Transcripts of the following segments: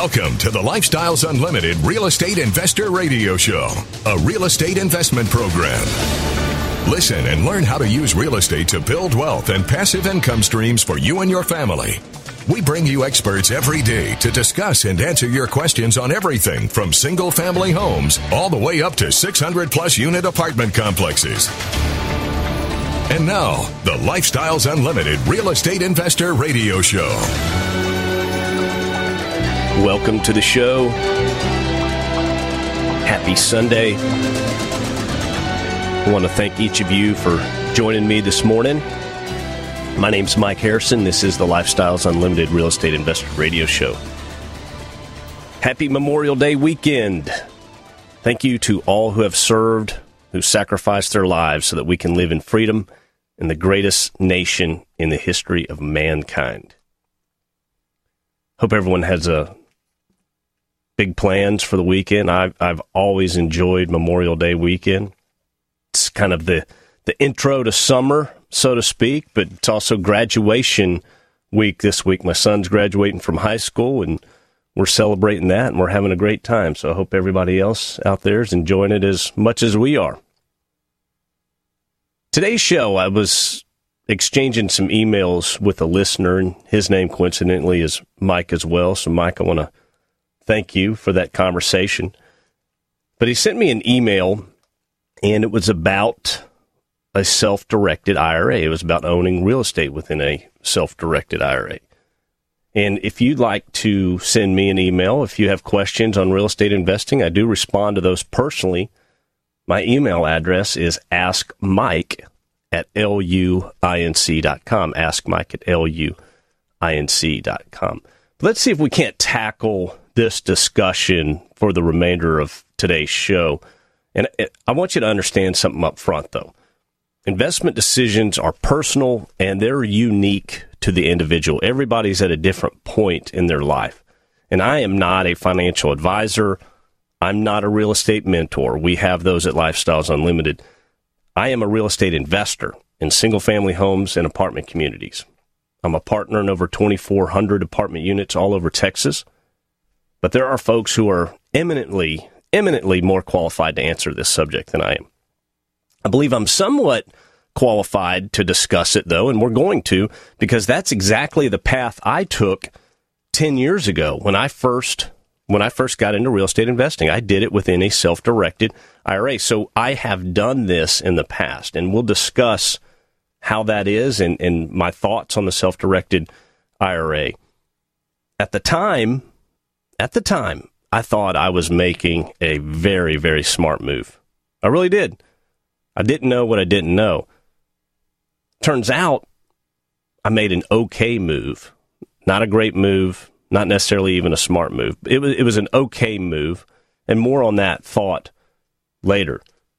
Welcome to the Lifestyles Unlimited Real Estate Investor Radio Show, a real estate investment program. Listen and learn how to use real estate to build wealth and passive income streams for you and your family. We bring you experts every day to discuss and answer your questions on everything from single-family homes all the way up to 600-plus unit apartment complexes. And now, the Lifestyles Unlimited Real Estate Investor Radio Show. Welcome to the show. Happy Sunday. I want to thank each of you for joining me this morning. My name's Mike Harrison. This is the Lifestyles Unlimited Real Estate Investor Radio Show. Happy Memorial Day weekend. Thank you to all who have served, who sacrificed their lives so that we can live in freedom in the greatest nation in the history of mankind. Hope everyone has big plans for the weekend. I've always enjoyed Memorial Day weekend. It's kind of the intro to summer, so to speak, but it's also graduation week this week. My son's graduating from high school, and we're celebrating that, and we're having a great time. So I hope everybody else out there is enjoying it as much as we are. Today's show, I was exchanging some emails with a listener, and his name, coincidentally, is Mike as well. So, Mike, I want to thank you for that conversation. But he sent me an email, and it was about a self-directed IRA. It was about owning real estate within a self-directed IRA. And if you'd like to send me an email, if you have questions on real estate investing, I do respond to those personally. My email address is askmike@luinc.com, askmike@luinc.com. Let's see if we can't tackle this discussion for the remainder of today's show. And I want you to understand something up front, though. Investment decisions are personal, and they're unique to the individual. Everybody's at a different point in their life. And I am not a financial advisor. I'm not a real estate mentor. We have those at Lifestyles Unlimited. I am a real estate investor in single-family homes and apartment communities. I'm a partner in over 2,400 apartment units all over Texas. But there are folks who are eminently more qualified to answer this subject than I am. I believe I'm somewhat qualified to discuss it, though, and we're going to, because that's exactly the path I took 10 years ago when I first got into real estate investing. I did it within a self-directed IRA. So I have done this in the past, and we'll discuss how that is and my thoughts on the self-directed IRA. At the time, I thought I was making a very, very smart move. I really did. I didn't know what I didn't know. Turns out I made an okay move. Not a great move, not necessarily even a smart move. It was an okay move, and more on that thought later.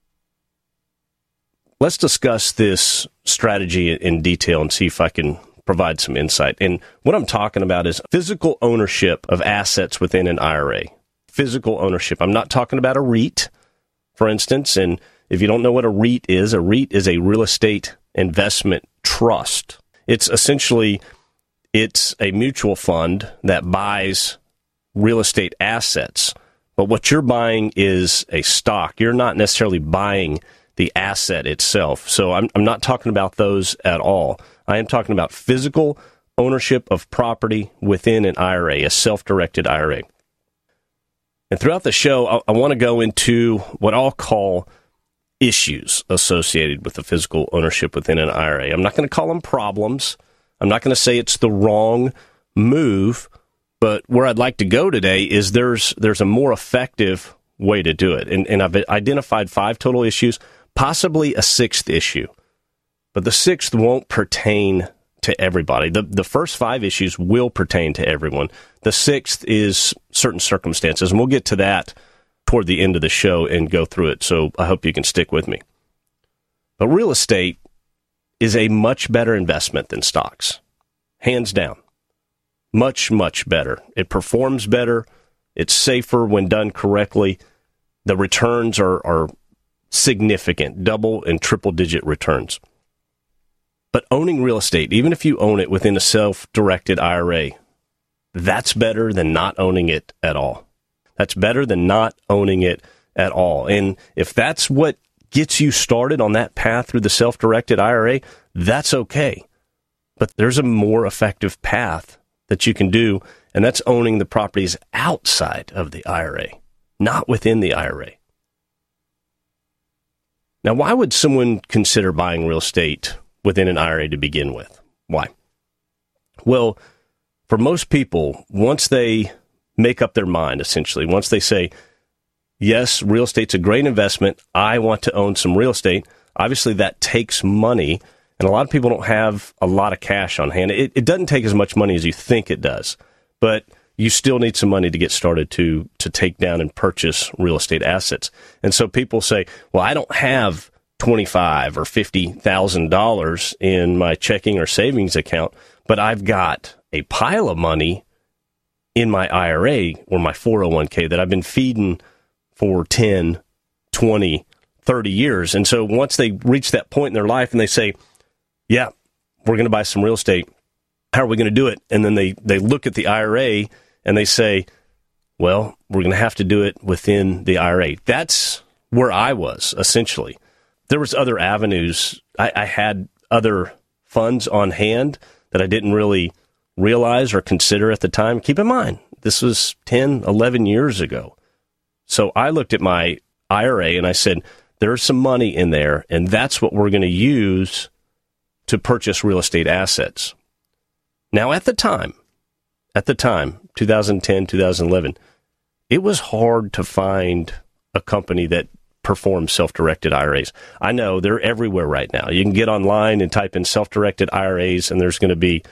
Let's discuss this strategy in detail and see if I can provide some insight. And what I'm talking about is physical ownership of assets within an IRA. Physical ownership. I'm not talking about a REIT, for instance, and if you don't know what a REIT is a real estate investment trust. It's essentially, it's a mutual fund that buys real estate assets. But what you're buying is a stock. You're not necessarily buying the asset itself. So I'm not talking about those at all. I am talking about physical ownership of property within an IRA, a self-directed IRA. And throughout the show, I want to go into what I'll call issues associated with the physical ownership within an IRA. I'm not going to call them problems. I'm not going to say it's the wrong move, but where I'd like to go today is there's a more effective way to do it. And I've identified 5 total issues, possibly a 6th issue. But the 6th won't pertain to everybody. The first 5 issues will pertain to everyone. The 6th is certain circumstances, and we'll get to that toward the end of the show and go through it, so I hope you can stick with me. But real estate is a much better investment than stocks, hands down. Much, much better. It performs better. It's safer when done correctly. The returns are significant, double and triple-digit returns. But owning real estate, even if you own it within a self-directed IRA, that's better than not owning it at all. That's better than not owning it at all. And if that's what gets you started on that path through the self-directed IRA, that's okay. But there's a more effective path that you can do, and that's owning the properties outside of the IRA, not within the IRA. Now, why would someone consider buying real estate within an IRA to begin with? Why? Well, for most people, once they make up their mind, essentially, once they say, yes, real estate's a great investment, I want to own some real estate, obviously that takes money, and a lot of people don't have a lot of cash on hand. It doesn't take as much money as you think it does, but you still need some money to get started to take down and purchase real estate assets. And so people say, well, I don't have $25,000 or $50,000 in my checking or savings account, but I've got a pile of money in my IRA or my 401k that I've been feeding for 10, 20, 30 years. And so once they reach that point in their life and they say, yeah, we're going to buy some real estate, how are we going to do it? And then they look at the IRA and they say, well, we're going to have to do it within the IRA. That's where I was, essentially. There was other avenues. I had other funds on hand that I didn't really realize or consider at the time. Keep in mind, this was 10, 11 years ago. So I looked at my IRA and I said, there's some money in there, and that's what we're going to use to purchase real estate assets. Now, at the time, 2010, 2011, it was hard to find a company that performs self-directed IRAs. I know they're everywhere right now. You can get online and type in self-directed IRAs, and there's going to be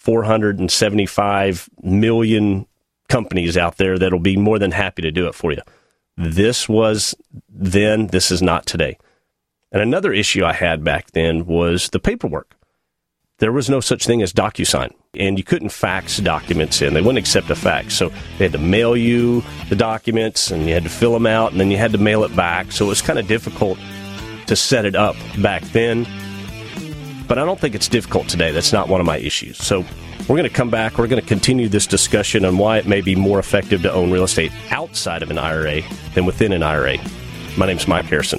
475 million companies out there that'll be more than happy to do it for you. This was then, this is not today. And another issue I had back then was the paperwork. There was no such thing as DocuSign, and you couldn't fax documents in. They wouldn't accept a fax. So they had to mail you the documents, and you had to fill them out, and then you had to mail it back. So it was kind of difficult to set it up back then. But I don't think it's difficult today. That's not one of my issues. So we're going to come back. We're going to continue this discussion on why it may be more effective to own real estate outside of an IRA than within an IRA. My name's Mike Harrison.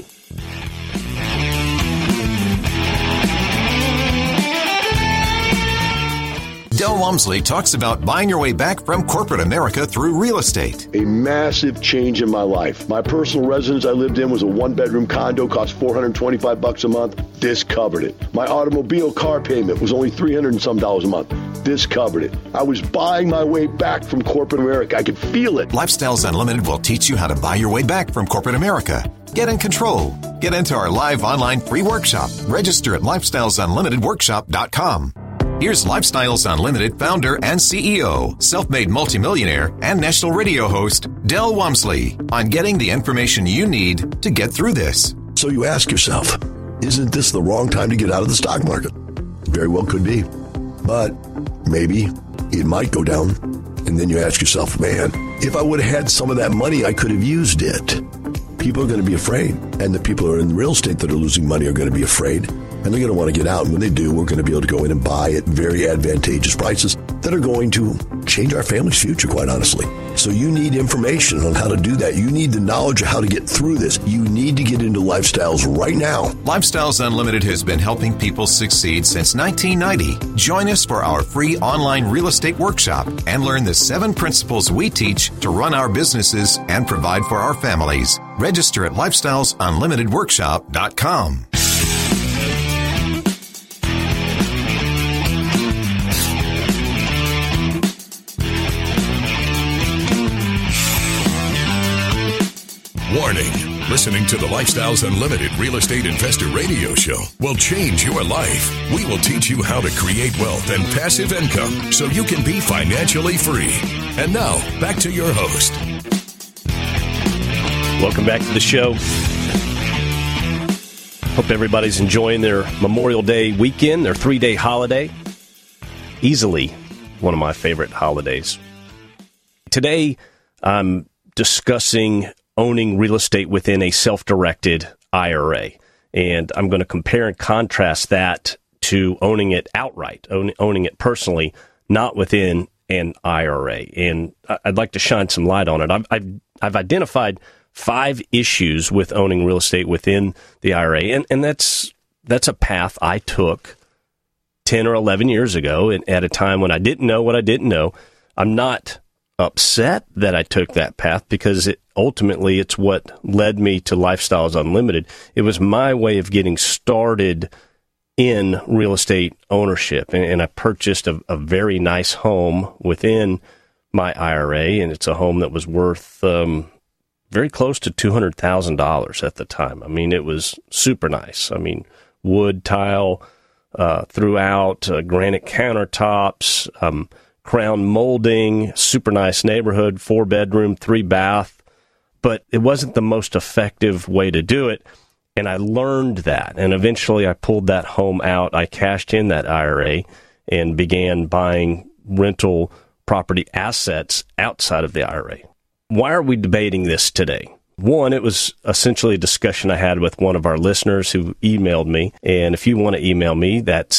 Del Walmsley talks about buying your way back from corporate America through real estate. A massive change in my life. My personal residence I lived in was a one-bedroom condo, cost $425 a month. This covered it. My automobile car payment was only $300 and some a month. This covered it. I was buying my way back from corporate America. I could feel it. Lifestyles Unlimited will teach you how to buy your way back from corporate America. Get in control. Get into our live online free workshop. Register at lifestylesunlimitedworkshop.com. Here's Lifestyles Unlimited founder and CEO, self-made multimillionaire, and national radio host, Del Walmsley, on getting the information you need to get through this. So you ask yourself, isn't this the wrong time to get out of the stock market? Very well could be. But maybe it might go down. And then you ask yourself, man, if I would have had some of that money, I could have used it. People are going to be afraid. And the people who are in real estate that are losing money are going to be afraid. And they're going to want to get out. And when they do, we're going to be able to go in and buy at very advantageous prices that are going to change our family's future, quite honestly. So you need information on how to do that. You need the knowledge of how to get through this. You need to get into Lifestyles right now. Lifestyles Unlimited has been helping people succeed since 1990. Join us for our free online real estate workshop and learn the 7 principles we teach to run our businesses and provide for our families. Register at lifestylesunlimitedworkshop.com. Warning. Listening to the Lifestyles Unlimited Real Estate Investor Radio Show will change your life. We will teach you how to create wealth and passive income so you can be financially free. And now, back to your host. Welcome back to the show. Hope everybody's enjoying their Memorial Day weekend, their 3-day holiday. Easily one of my favorite holidays. Today, I'm discussing owning real estate within a self-directed IRA. And I'm going to compare and contrast that to owning it outright, owning it personally, not within an IRA. And I'd like to shine some light on it. I've identified 5 issues with owning real estate within the IRA, and that's a path I took 10 or 11 years ago at a time when I didn't know what I didn't know. I'm not upset that I took that path because ultimately it's what led me to Lifestyles Unlimited. It was my way of getting started in real estate ownership, and I purchased a very nice home within my IRA, and it's a home that was worth very close to $200,000 at the time. I mean, it was super nice. I mean, wood tile throughout, granite countertops, crown molding, super nice neighborhood, 4-bedroom, 3-bath. But it wasn't the most effective way to do it. And I learned that. And eventually I pulled that home out. I cashed in that IRA and began buying rental property assets outside of the IRA. Why are we debating this today? One, it was essentially a discussion I had with one of our listeners who emailed me. And if you want to email me, that's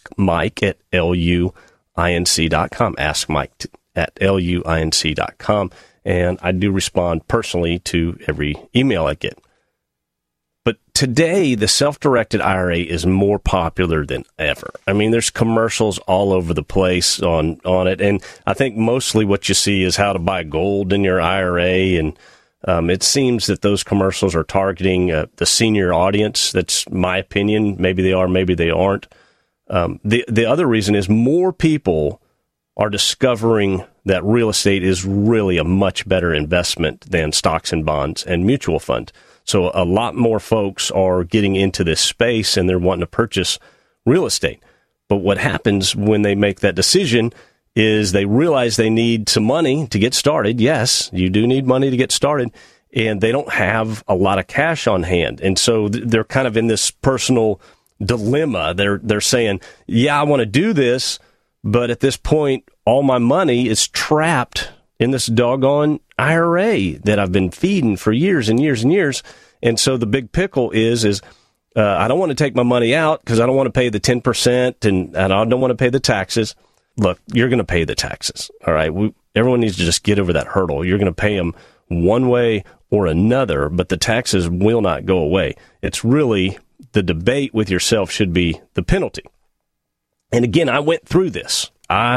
askmike@luinc.com. askmike@luinc.com. And I do respond personally to every email I get. But today, the self-directed IRA is more popular than ever. I mean, there's commercials all over the place on it. And I think mostly what you see is how to buy gold in your IRA. And it seems that those commercials are targeting the senior audience. That's my opinion. Maybe they are, maybe they aren't. The other reason is more people are discovering that real estate is really a much better investment than stocks and bonds and mutual funds. So a lot more folks are getting into this space and they're wanting to purchase real estate. But what happens when they make that decision is they realize they need some money to get started. Yes, you do need money to get started. And they don't have a lot of cash on hand. And so they're kind of in this personal dilemma. They're saying, yeah, I want to do this, but at this point, all my money is trapped in this doggone IRA that I've been feeding for years and years and years. And so the big pickle is I don't want to take my money out because I don't want to pay the 10% and I don't want to pay the taxes. Look, you're going to pay the taxes. All right. Everyone needs to just get over that hurdle. You're going to pay them one way or another, but the taxes will not go away. It's really the debate with yourself should be the penalty. And again, I went through this.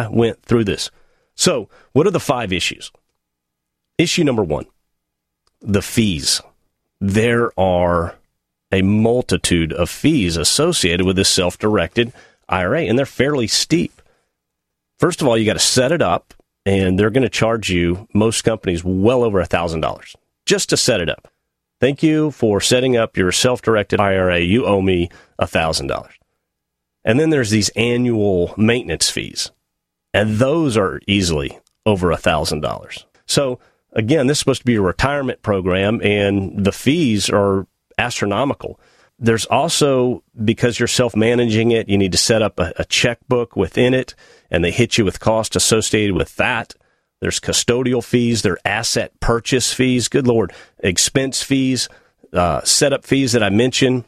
So what are the 5 issues? Issue number 1, the fees. There are a multitude of fees associated with this self-directed IRA, and they're fairly steep. First of all, you got to set it up, and they're going to charge you, most companies, well over $1,000 just to set it up. Thank you for setting up your self-directed IRA. You owe me $1,000. And then there's these annual maintenance fees, and those are easily over $1,000. So again, this is supposed to be a retirement program, and the fees are astronomical. There's also, because you're self-managing it, you need to set up a checkbook within it, and they hit you with costs associated with that. There's custodial fees, there are asset purchase fees, good Lord, expense fees, setup fees that I mentioned.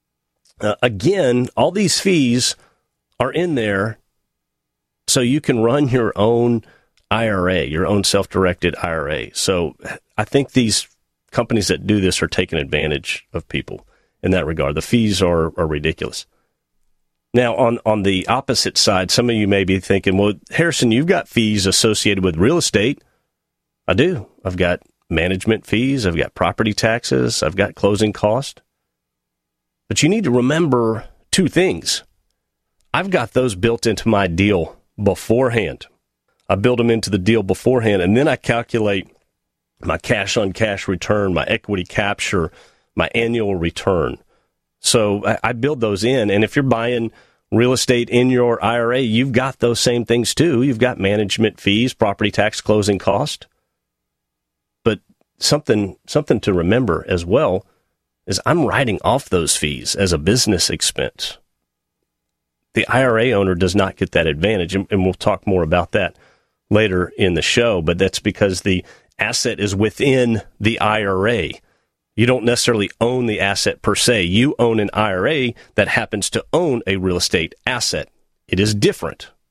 Again, all these fees are in there so you can run your own IRA, your own self-directed IRA. So I think these companies that do this are taking advantage of people in that regard. The fees are ridiculous. Now, on the opposite side, some of you may be thinking, well, Harrison, you've got fees associated with real estate. I do. I've got management fees. I've got property taxes. I've got closing costs. But you need to remember 2 things. I've got those built into my deal beforehand. I build them into the deal beforehand, and then I calculate my cash-on-cash return, my equity capture, my annual return. So I build those in, and if you're buying real estate in your IRA, you've got those same things too. You've got management fees, property tax, closing cost. But something to remember as well is I'm writing off those fees as a business expense. The IRA owner does not get that advantage, and we'll talk more about that later in the show, but that's because the asset is within the IRA. You don't necessarily own the asset per se. You own an IRA that happens to own a real estate asset. It is different.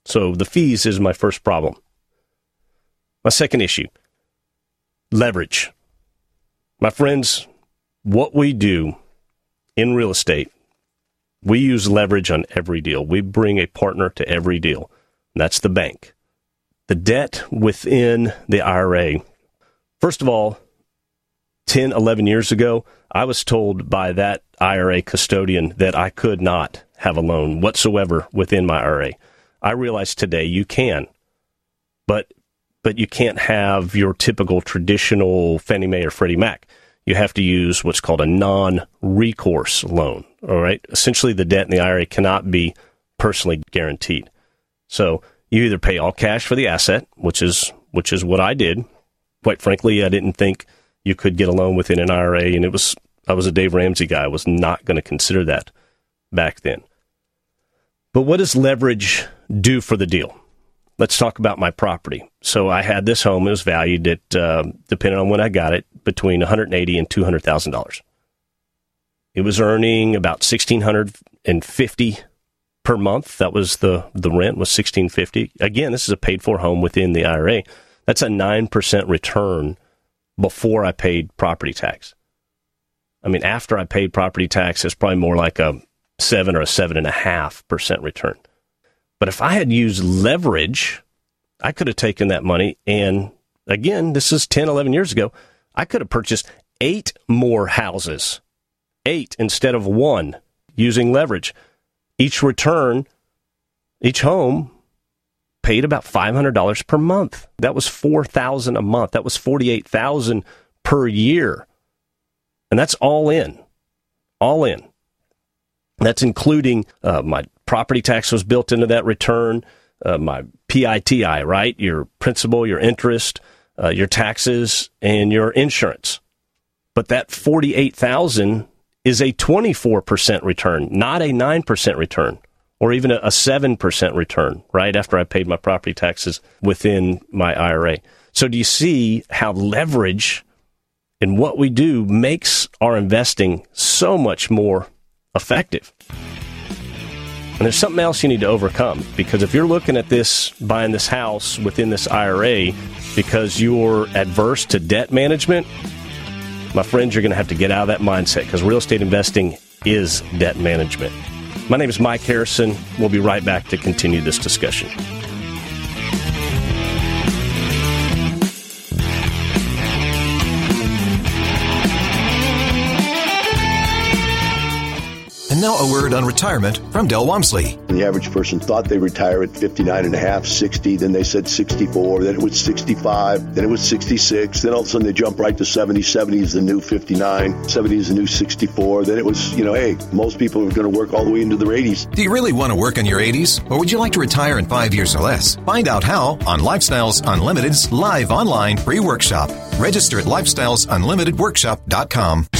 So the fees is my first problem. My second issue, leverage. My friends, what we do in real estate, we use leverage on every deal. We bring a partner to every deal. That's the bank. The debt within the IRA, first of all, 10, 11 years ago, I was told by that IRA custodian that I could not have a loan whatsoever within my IRA. I realize today you can, but you can't have your typical traditional Fannie Mae or Freddie Mac. You have to use what's called a non-recourse loan, all right? Essentially, the debt in the IRA cannot be personally guaranteed. So you either pay all cash for the asset, which is what I did. Quite frankly, I didn't think you could get a loan within an IRA, and I was a Dave Ramsey guy. I was not going to consider that back then. But what does leverage do for the deal? Let's talk about my property. So I had this home. It was valued at, depending on when I got it, between $180,000 and $200,000. It was earning about $1,650 per month. That was the rent was $1,650. Again, this is a paid-for home within the IRA. That's a 9% return before I paid property tax. I mean, after I paid property tax, it's probably more like a 7 or a 7.5% return. But if I had used leverage, I could have taken that money and, again, this is 10, 11 years ago, I could have purchased 8 more houses, 8 instead of 1, using leverage. Each home paid about $500 per month. That was $4,000 a month. That was $48,000 per year. And that's all in. All in. That's including my property tax was built into that return, my PITI, right? Your principal, your interest, your taxes, and your insurance. But that $48,000 is a 24% return, not a 9% return, or even a 7% return, right, after I paid my property taxes within my IRA. So do you see how leverage in what we do makes our investing so much more effective? And there's something else you need to overcome, because if you're looking at this, buying this house within this IRA because you're adverse to debt management, my friends, you're going to have to get out of that mindset, because real estate investing is debt management. My name is Mike Harrison. We'll be right back to continue this discussion. And now a word on retirement from Del Walmsley. The average person thought they retire at 59 and a half, 60, then they said 64, then it was 65, then it was 66, then all of a sudden they jump right to 70. 70 is the new 59, 70 is the new 64, then it was, hey, most people are going to work all the way into their 80s. Do you really want to work in your 80s? Or would you like to retire in 5 years or less? Find out how on Lifestyles Unlimited's live online free workshop. Register at lifestylesunlimitedworkshop.com.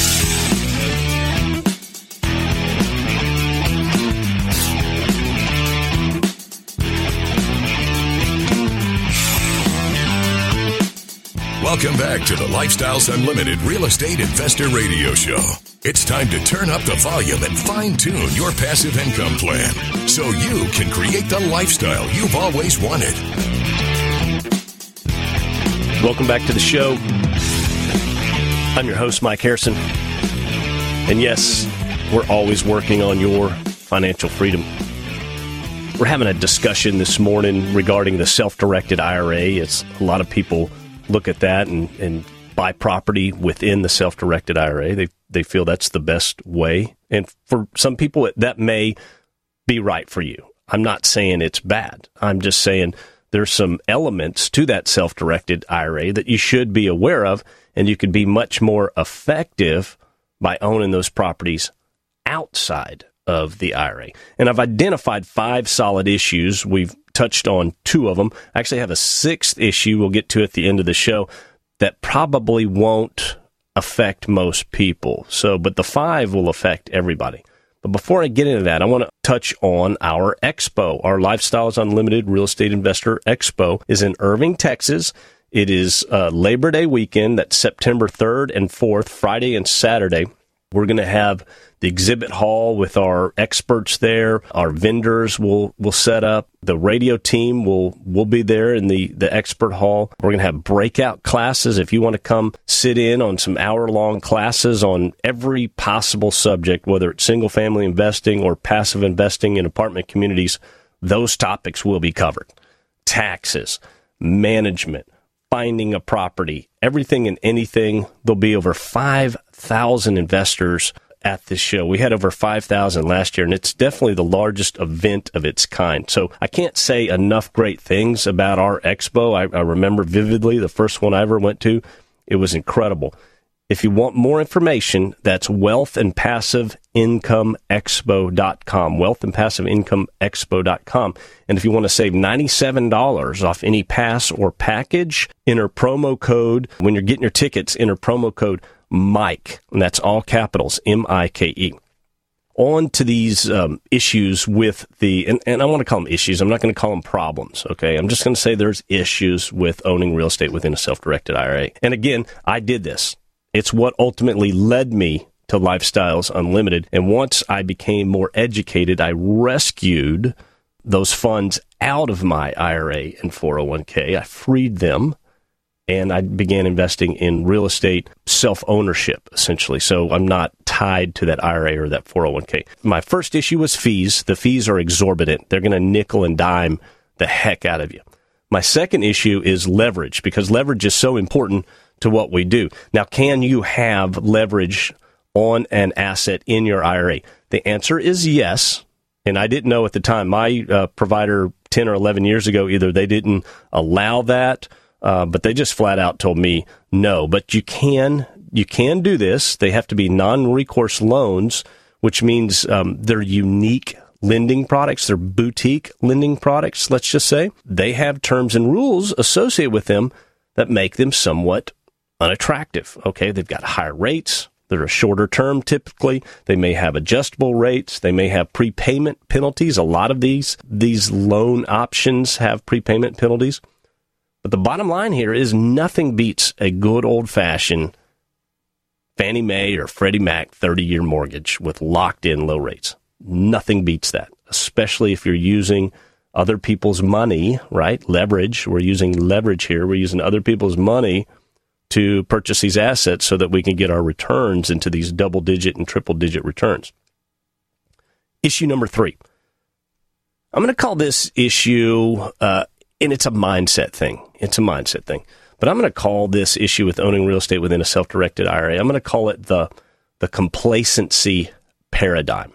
Welcome back to the Lifestyles Unlimited Real Estate Investor Radio Show. It's time to turn up the volume and fine-tune your passive income plan so you can create the lifestyle you've always wanted. Welcome back to the show. I'm your host, Mike Harrison. And yes, we're always working on your financial freedom. We're having a discussion this morning regarding the self-directed IRA. It's a lot of people look at that and buy property within the self-directed IRA. They feel that's the best way. And for some people, that may be right for you. I'm not saying it's bad. I'm just saying there's some elements to that self-directed IRA that you should be aware of, and you could be much more effective by owning those properties outside of the IRA. And I've identified 5 solid issues. We've touched on 2 of them. I actually have a 6th issue we'll get to at the end of the show that probably won't affect most people. But the 5 will affect everybody. But before I get into that, I want to touch on our expo. Our Lifestyles Unlimited Real Estate Investor Expo is in Irving, Texas. It is Labor Day weekend. That's September 3rd and 4th, Friday and Saturday. We're going to have the exhibit hall with our experts there. Our vendors will set up. The radio team will be there in the expert hall. We're going to have breakout classes. If you want to come sit in on some hour-long classes on every possible subject, whether it's single-family investing or passive investing in apartment communities, those topics will be covered. Taxes, management, finding a property, everything and anything. There'll be over 5,000 investors at this show. We had over 5,000 last year, and it's definitely the largest event of its kind. So I can't say enough great things about our expo. I remember vividly the first one I ever went to. It was incredible. If you want more information, that's wealthandpassiveincomeexpo.com, wealthandpassiveincomeexpo.com. And if you want to save $97 off any pass or package, enter promo code, when you're getting your tickets, enter promo code Mike, and that's all capitals, M-I-K-E. On to these issues with and I want to call them issues. I'm not going to call them problems, okay? I'm just going to say there's issues with owning real estate within a self-directed IRA. And again, I did this. It's what ultimately led me to Lifestyles Unlimited. And once I became more educated, I rescued those funds out of my IRA and 401k. I freed them, and I began investing in real estate self-ownership, essentially. So I'm not tied to that IRA or that 401k. My first issue was fees. The fees are exorbitant. They're going to nickel and dime the heck out of you. My second issue is leverage, because leverage is so important to what we do. Now, can you have leverage on an asset in your IRA? The answer is yes. And I didn't know at the time. My provider 10 or 11 years ago, either they didn't allow that, but they just flat out told me no. But you can do this. They have to be non-recourse loans, which means they're unique lending products. They're boutique lending products, let's just say. They have terms and rules associated with them that make them somewhat unattractive. Okay, they've got higher rates. They're a shorter term typically. They may have adjustable rates. They may have prepayment penalties. A lot of these loan options have prepayment penalties. But the bottom line here is nothing beats a good old-fashioned Fannie Mae or Freddie Mac 30-year mortgage with locked-in low rates. Nothing beats that, especially if you're using other people's money, right? Leverage. We're using leverage here. We're using other people's money to purchase these assets so that we can get our returns into these double-digit and triple-digit returns. Issue number 3. I'm going to call this issue, and it's a mindset thing. It's a mindset thing. But I'm going to call this issue with owning real estate within a self-directed IRA, I'm going to call it the complacency paradigm.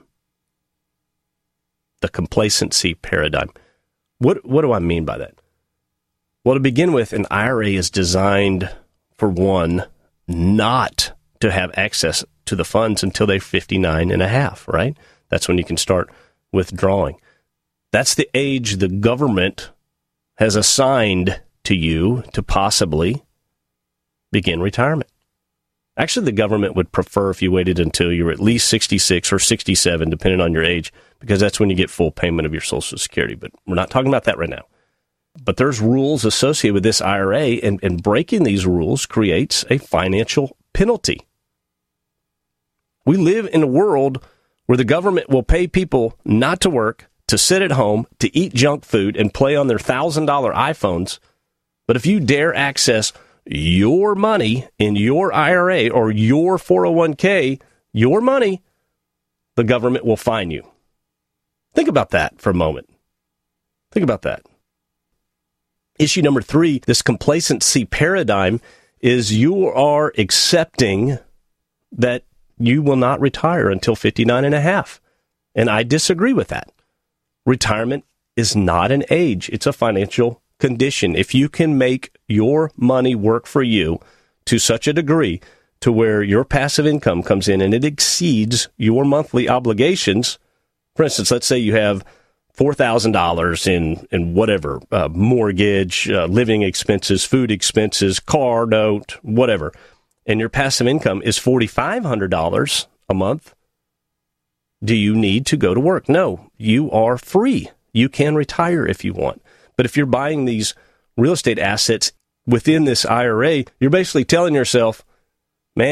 The complacency paradigm. What do I mean by that? Well, to begin with, an IRA is designed, for one, not to have access to the funds until they're 59 and a half, right? That's when you can start withdrawing. That's the age the government has assigned to you to possibly begin retirement. Actually, the government would prefer if you waited until you're at least 66 or 67, depending on your age, because that's when you get full payment of your Social Security. But we're not talking about that right now. But there's rules associated with this IRA, and breaking these rules creates a financial penalty. We live in a world where the government will pay people not to work, to sit at home, to eat junk food, and play on their $1,000 iPhones. But if you dare access your money in your IRA or your 401k, your money, the government will fine you. Think about that for a moment. Think about that. Issue number 3, this complacency paradigm, is you are accepting that you will not retire until 59 and a half. And I disagree with that. Retirement is not an age. It's a financial condition. If you can make your money work for you to such a degree to where your passive income comes in and it exceeds your monthly obligations, for instance, let's say you have $4,000 in whatever, mortgage, living expenses, food expenses, car note, whatever, and your passive income is $4,500 a month, do you need to go to work? No, you are free. You can retire if you want. But if you're buying these real estate assets within this IRA, you're basically telling yourself, man,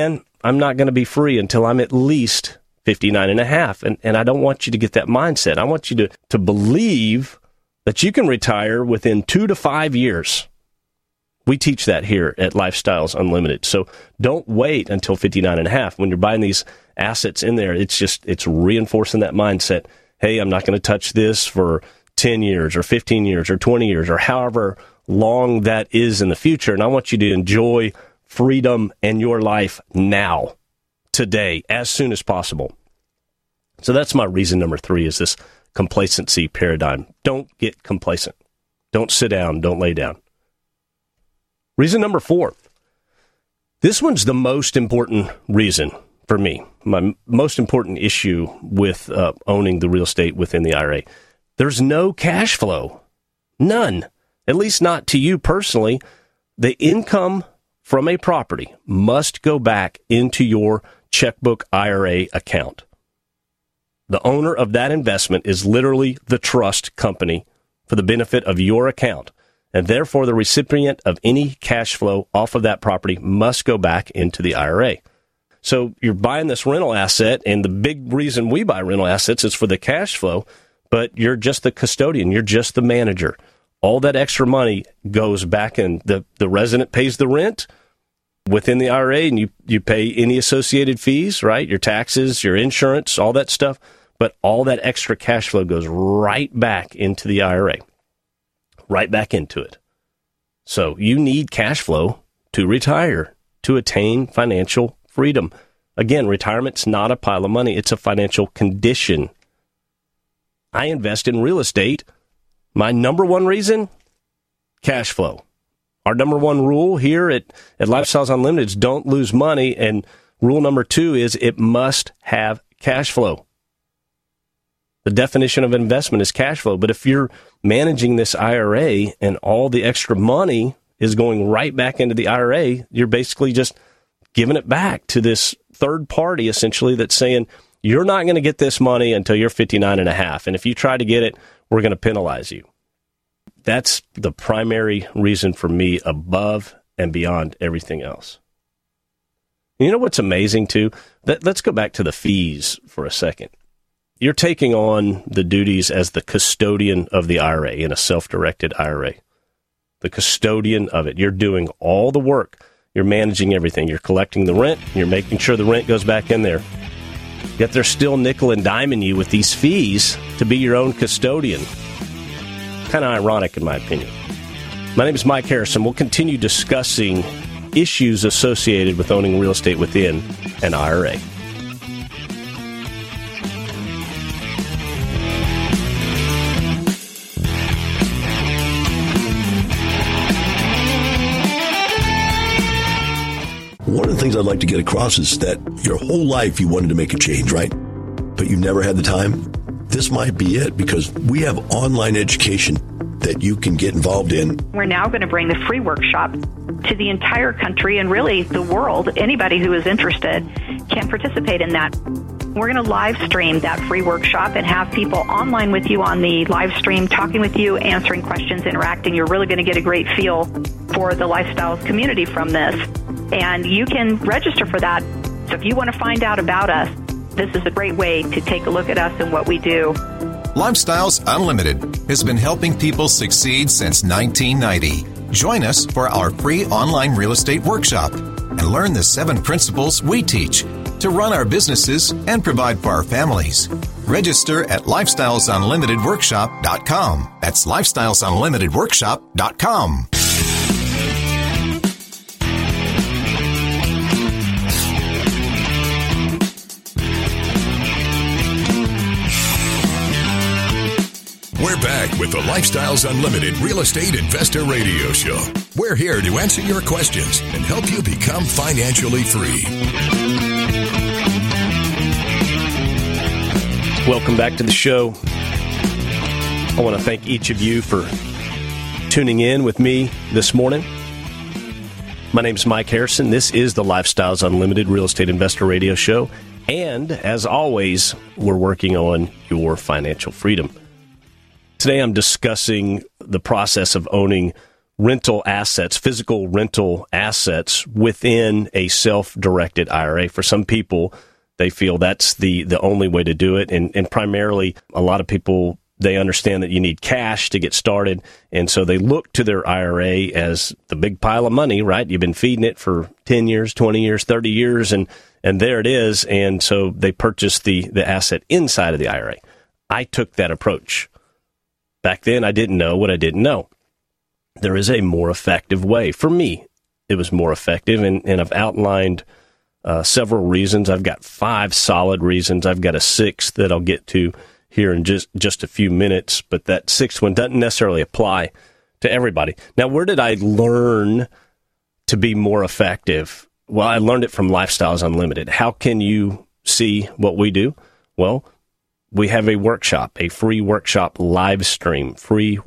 I'm not going to be free until I'm at least 59 and a half. And I don't want you to get that mindset. I want you to believe that you can retire within 2 to 5 years. We teach that here at Lifestyles Unlimited. So don't wait until 59 and a half. When you're buying these assets in there, it's reinforcing that mindset. Hey, I'm not going to touch this for 10 years or 15 years or 20 years or however long that is in the future. And I want you to enjoy freedom and your life now, today, as soon as possible. So that's my reason number 3 is this complacency paradigm. Don't get complacent. Don't sit down. Don't lay down. Reason number 4. This one's the most important reason for me. My most important issue with owning the real estate within the IRA. There's no cash flow. None. At least not to you personally. The income from a property must go back into your checkbook IRA account. The owner of that investment is literally the trust company for the benefit of your account. And therefore, the recipient of any cash flow off of that property must go back into the IRA. So you're buying this rental asset, and the big reason we buy rental assets is for the cash flow, but you're just the custodian. You're just the manager. All that extra money goes back in. The resident pays the rent within the IRA, and you pay any associated fees, right? Your taxes, your insurance, all that stuff. But all that extra cash flow goes right back into the IRA. Right back into it. So you need cash flow to retire, to attain financial freedom. Again, retirement's not a pile of money. It's a financial condition. I invest in real estate. My number one reason, cash flow. Our number one rule here at Lifestyles Unlimited is don't lose money. And rule number 2 is it must have cash flow. The definition of investment is cash flow. But if you're managing this IRA and all the extra money is going right back into the IRA, you're basically just giving it back to this third party, essentially, that's saying, you're not going to get this money until you're 59 and a half. And if you try to get it, we're going to penalize you. That's the primary reason for me above and beyond everything else. You know what's amazing, too? Let's go back to the fees for a second. You're taking on the duties as the custodian of the IRA in a self-directed IRA. The custodian of it. You're doing all the work. You're managing everything. You're collecting the rent. You're making sure the rent goes back in there. Yet they're still nickel and diming you with these fees to be your own custodian. Kind of ironic, in my opinion. My name is Mike Harrison. We'll continue discussing issues associated with owning real estate within an IRA. One of the things I'd like to get across is that your whole life you wanted to make a change, right? But you never had the time. This might be it, because we have online education that you can get involved in. We're now going to bring the free workshop to the entire country and really the world. Anybody who is interested can participate in that. We're going to live stream that free workshop and have people online with you on the live stream, talking with you, answering questions, interacting. You're really going to get a great feel for the Lifestyles community from this. And you can register for that. So if you want to find out about us, this is a great way to take a look at us and what we do. Lifestyles Unlimited has been helping people succeed since 1990. Join us for our free online real estate workshop and learn the 7 principles we teach to run our businesses and provide for our families. Register at lifestylesunlimitedworkshop.com. That's lifestylesunlimitedworkshop.com. We're back with the Lifestyles Unlimited Real Estate Investor Radio Show. We're here to answer your questions and help you become financially free. Welcome back to the show. I want to thank each of you for tuning in with me this morning. My name is Mike Harrison. This is the Lifestyles Unlimited Real Estate Investor Radio Show. And as always, we're working on your financial freedom. Today I'm discussing the process of owning rental assets, physical rental assets within a self-directed IRA. For some people, they feel that's the only way to do it. And primarily, a lot of people, they understand that you need cash to get started. And so they look to their IRA as the big pile of money, right? You've been feeding it for 10 years, 20 years, 30 years, and there it is. And so they purchase the asset inside of the IRA. I took that approach. Back then, I didn't know what I didn't know. There is a more effective way. For me, it was more effective, and I've outlined several reasons. I've got 5 solid reasons. I've got a 6th that I'll get to here in just a few minutes, but that 6th one doesn't necessarily apply to everybody. Now, where did I learn to be more effective? Well, I learned it from Lifestyles Unlimited. How can you see what we do? Well, we have a workshop, a free workshop live stream,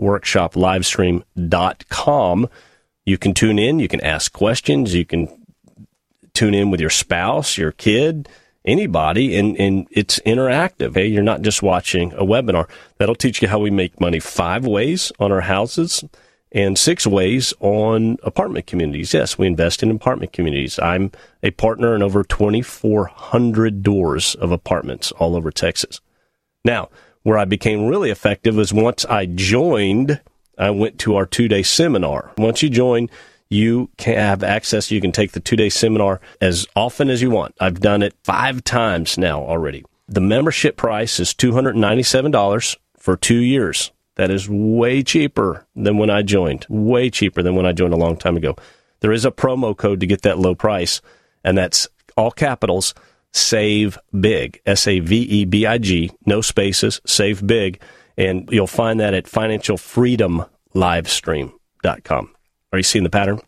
freeworkshoplivestream.com. You can tune in, you can ask questions, you can tune in with your spouse, your kid, anybody, and it's interactive. Hey, you're not just watching a webinar. That'll teach you how we make money 5 ways on our houses and 6 ways on apartment communities. Yes, we invest in apartment communities. I'm a partner in over 2,400 doors of apartments all over Texas. Now, where I became really effective was once I joined, I went to our 2-day seminar. Once you join, you can have access. You can take the 2-day seminar as often as you want. I've done it 5 times now already. The membership price is $297 for 2 years. That is way cheaper than when I joined, way cheaper than when I joined a long time ago. There is a promo code to get that low price, and that's all capitals, Save Big, SAVEBIG, no spaces, Save Big, and you'll find that at financialfreedomlivestream.com. Are you seeing the pattern?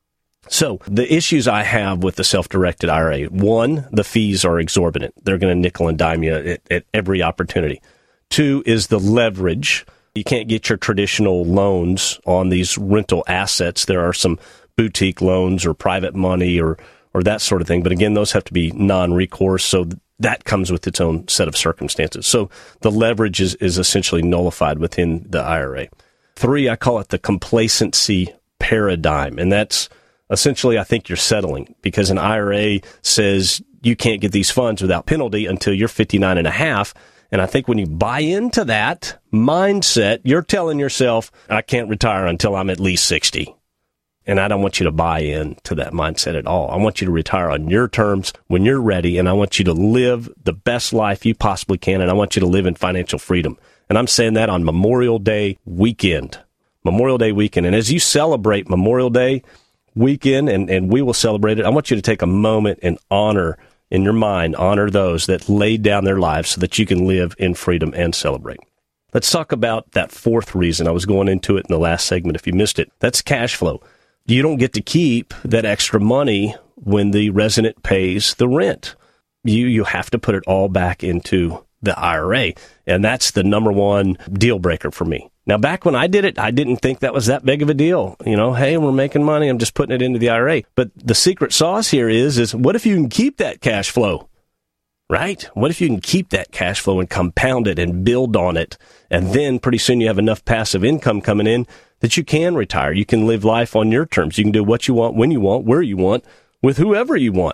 So the issues I have with the self-directed IRA, 1, the fees are exorbitant. They're going to nickel and dime you at every opportunity. 2 is the leverage. You can't get your traditional loans on these rental assets. There are some boutique loans or private money or that sort of thing. But again, those have to be non-recourse, so that comes with its own set of circumstances. So the leverage is essentially nullified within the IRA. 3, I call it the complacency paradigm, and that's essentially, I think you're settling, because an IRA says you can't get these funds without penalty until you're 59 and a half. And I think when you buy into that mindset, you're telling yourself, I can't retire until I'm at least 60. And I don't want you to buy into that mindset at all. I want you to retire on your terms when you're ready, and I want you to live the best life you possibly can, and I want you to live in financial freedom. And I'm saying that on Memorial Day weekend. Memorial Day weekend. And as you celebrate Memorial Day weekend, and we will celebrate it, I want you to take a moment and honor in your mind, honor those that laid down their lives so that you can live in freedom and celebrate. Let's talk about that 4th reason. I was going into it in the last segment if you missed it. That's cash flow. You don't get to keep that extra money when the resident pays the rent. You have to put it all back into the IRA, and that's the number 1 deal breaker for me. Now, back when I did it, I didn't think that was that big of a deal. You know, hey, we're making money, I'm just putting it into the IRA. But the secret sauce here is what if you can keep that cash flow, right? What if you can keep that cash flow and compound it and build on it, and then pretty soon you have enough passive income coming in that you can retire. You can live life on your terms. You can do what you want, when you want, where you want, with whoever you want.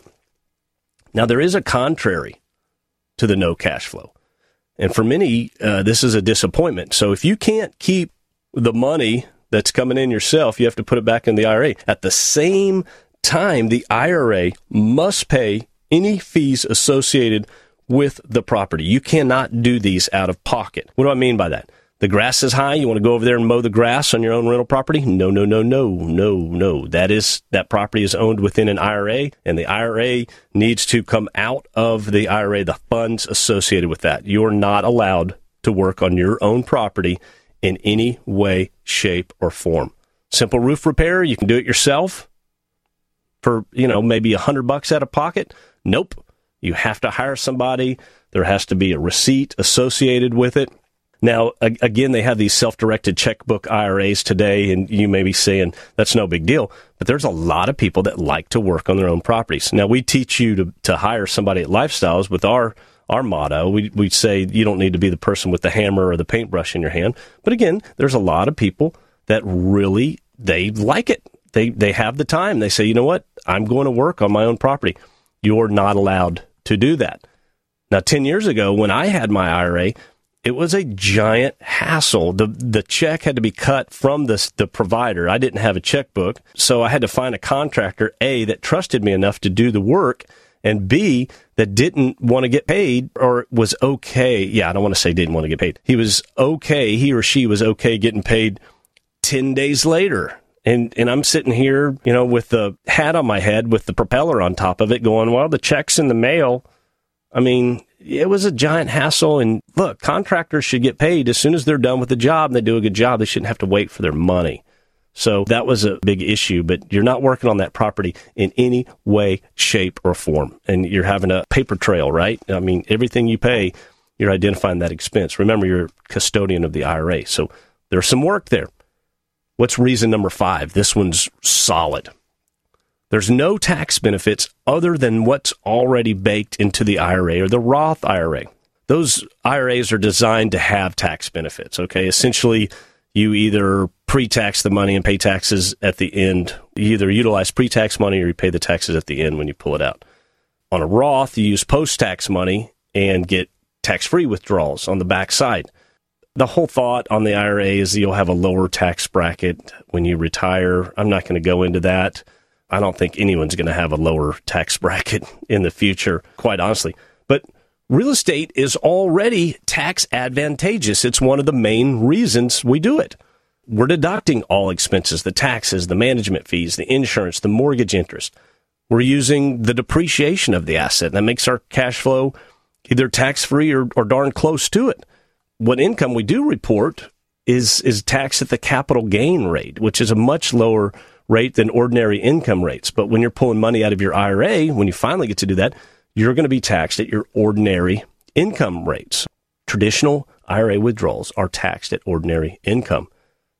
Now, there is a contrary to the no cash flow. And for many, this is a disappointment. So if you can't keep the money that's coming in yourself, you have to put it back in the IRA. At the same time, the IRA must pay any fees associated with the property. You cannot do these out of pocket. What do I mean by that? The grass is high. You want to go over there and mow the grass on your own rental property? No. That property is owned within an IRA, and the IRA needs to come out of the IRA, the funds associated with that. You're not allowed to work on your own property in any way, shape, or form. Simple roof repair, you can do it yourself for, maybe $100 out of pocket. Nope. You have to hire somebody. There has to be a receipt associated with it. Now, again, they have these self-directed checkbook IRAs today, and you may be saying that's no big deal, but there's a lot of people that like to work on their own properties. Now, we teach you to hire somebody at Lifestyles with our motto. We say you don't need to be the person with the hammer or the paintbrush in your hand. But again, there's a lot of people that really they like it. They have the time. They say, you know what? I'm going to work on my own property. You're not allowed to do that. Now, 10 years ago, when I had my IRA, it was a giant hassle. The check had to be cut from the provider. I didn't have a checkbook, so I had to find a contractor, A, that trusted me enough to do the work, and B, that didn't want to get paid or was okay. Yeah, I don't want to say didn't want to get paid. He or she was okay getting paid 10 days later. And I'm sitting here, with the hat on my head with the propeller on top of it going, well, the check's in the mail. I mean, it was a giant hassle. And look, contractors should get paid as soon as they're done with the job and they do a good job. They shouldn't have to wait for their money. So that was a big issue, but you're not working on that property in any way, shape, or form. And you're having a paper trail, right? I mean, everything you pay, you're identifying that expense. Remember, you're custodian of the IRA. So there's some work there. What's reason number 5? This one's solid. There's no tax benefits other than what's already baked into the IRA or the Roth IRA. Those IRAs are designed to have tax benefits, okay? Essentially, you either pre-tax the money and pay taxes at the end. You either utilize pre-tax money or you pay the taxes at the end when you pull it out. On a Roth, you use post-tax money and get tax-free withdrawals on the back side. The whole thought on the IRA is you'll have a lower tax bracket when you retire. I'm not going to go into that. I don't think anyone's going to have a lower tax bracket in the future, quite honestly. But real estate is already tax advantageous. It's one of the main reasons we do it. We're deducting all expenses, the taxes, the management fees, the insurance, the mortgage interest. We're using the depreciation of the asset. That makes our cash flow either tax-free or darn close to it. What income we do report is taxed at the capital gain rate, which is a much lower rate than ordinary income rates. But when you're pulling money out of your IRA, when you finally get to do that, you're going to be taxed at your ordinary income rates. Traditional IRA withdrawals are taxed at ordinary income.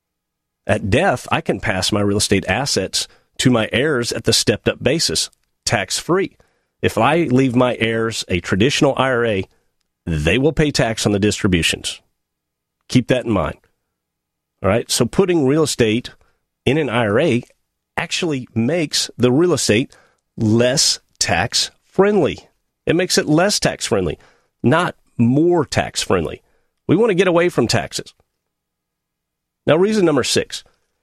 At death, I can pass my real estate assets to my heirs at the stepped-up basis, tax-free. If I leave my heirs a traditional IRA, they will pay tax on the distributions. Keep that in mind. All right, so putting real estate in an IRA actually makes the real estate less tax-friendly. It makes it less tax-friendly, not more tax-friendly. We want to get away from taxes. Now, reason number 6.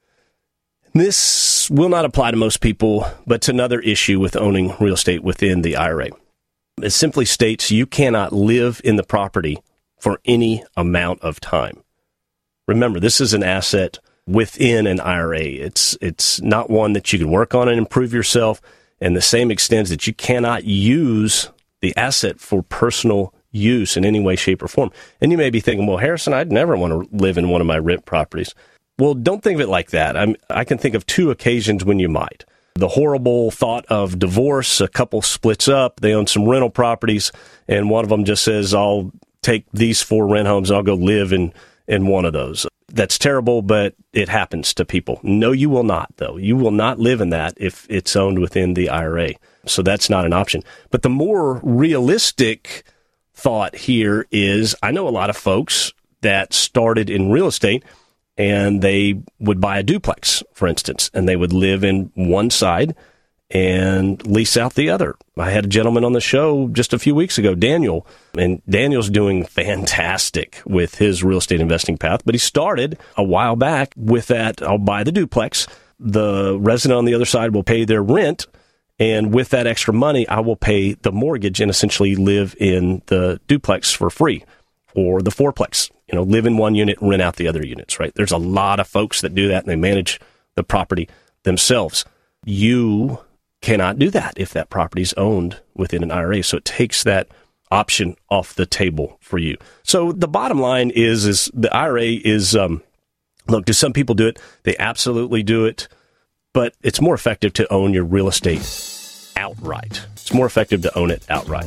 This will not apply to most people, but it's another issue with owning real estate within the IRA. It simply states you cannot live in the property for any amount of time. Remember, this is an asset within an IRA. It's not one that you can work on and improve yourself, and the same extends that you cannot use the asset for personal use in any way, shape, or form. And you may be thinking, well, Harrison, I'd never want to live in one of my rent properties. Well, don't think of it like that. I can think of 2 occasions when you might. The horrible thought of divorce, a couple splits up, they own some rental properties, and one of them just says, I'll take these 4 rent homes and I'll go live in one of those. That's terrible, but it happens to people. No, you will not, though. You will not live in that if it's owned within the IRA. So that's not an option. But the more realistic thought here is, I know a lot of folks that started in real estate and they would buy a duplex, for instance, and they would live in one side and lease out the other. I had a gentleman on the show just a few weeks ago, Daniel, and Daniel's doing fantastic with his real estate investing path, but he started a while back with that, I'll buy the duplex, the resident on the other side will pay their rent, and with that extra money, I will pay the mortgage and essentially live in the duplex for free, or the fourplex, live in one unit, rent out the other units, right? There's a lot of folks that do that, and they manage the property themselves. You cannot do that if that property is owned within an IRA. So it takes that option off the table for you. So the bottom line is the IRA is, look, do some people do it? They absolutely do it, but it's more effective to own your real estate outright. It's more effective to own it outright.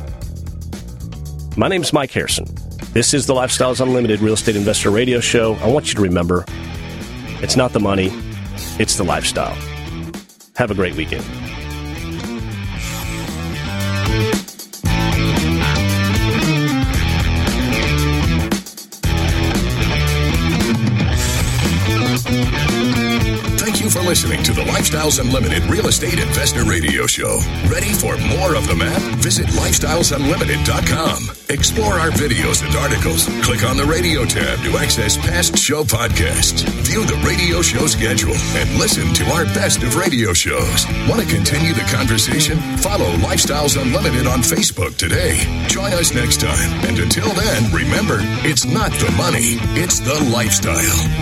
My name's Mike Harrison. This is the Lifestyles Unlimited Real Estate Investor Radio Show. I want you to remember, it's not the money, it's the lifestyle. Have a great weekend. Thank you for listening to the Lifestyles Unlimited Real Estate Investor Radio Show. Ready for more of the map? Visit lifestylesunlimited.com. Explore our videos and articles. Click on the radio tab to access past show podcasts. View the radio show schedule and listen to our best of radio shows. Want to continue the conversation? Follow Lifestyles Unlimited on Facebook today. Join us next time. And until then, remember, it's not the money, it's the lifestyle.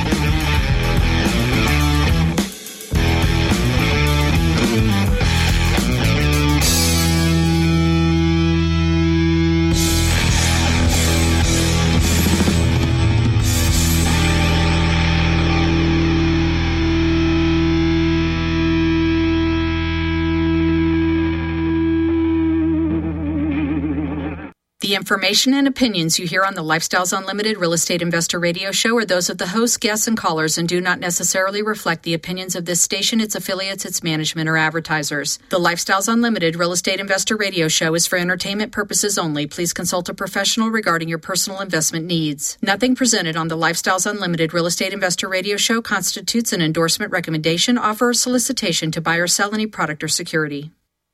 The information and opinions you hear on the Lifestyles Unlimited Real Estate Investor Radio Show are those of the hosts, guests, and callers and do not necessarily reflect the opinions of this station, its affiliates, its management, or advertisers. The Lifestyles Unlimited Real Estate Investor Radio Show is for entertainment purposes only. Please consult a professional regarding your personal investment needs. Nothing presented on the Lifestyles Unlimited Real Estate Investor Radio Show constitutes an endorsement, recommendation, offer, or solicitation to buy or sell any product or security.